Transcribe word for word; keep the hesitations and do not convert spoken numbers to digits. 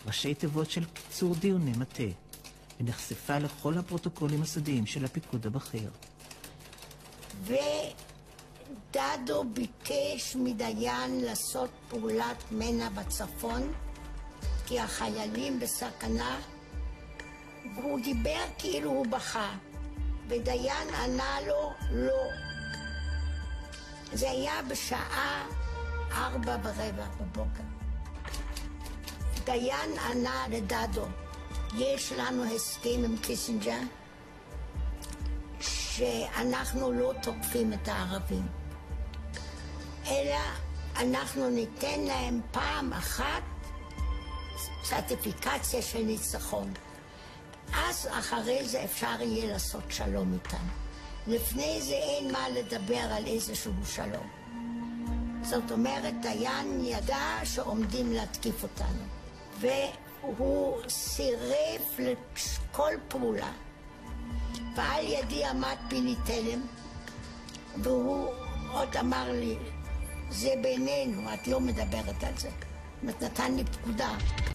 ראשי תיבות של קיצור דיוני מטה, ונחשפה לכל הפרוטוקולים הסודיים של הפיקוד הבכיר. ודדו ביקש מדיין לעשות פעולת מנע בצפון, כי החיילים בסכנה, והוא דיבר כאילו הוא בכה, ודיין ענה לו לא. זה היה בשעה ארבע ורבע בבוקר. דיין ענה לדדו, יש לנו הסכם עם קיסינג'ר, שאנחנו לא תוקפים את הערבים, אלא אנחנו ניתן להם פעם אחת סרטיפיקציה של ניצחון. אז אחרי זה אפשר יהיה לעשות שלום איתם. לפני זה אין מה לדבר על איזשהו שלום. זאת אומרת, דיין ידע שעומדים להתקיף אותנו, והוא סירב לכל פעולה. ועל ידי עמד פיני תלם, והוא עוד אמר לי, זה בינינו, את לא מדברת על זה. נתן לי פקודה.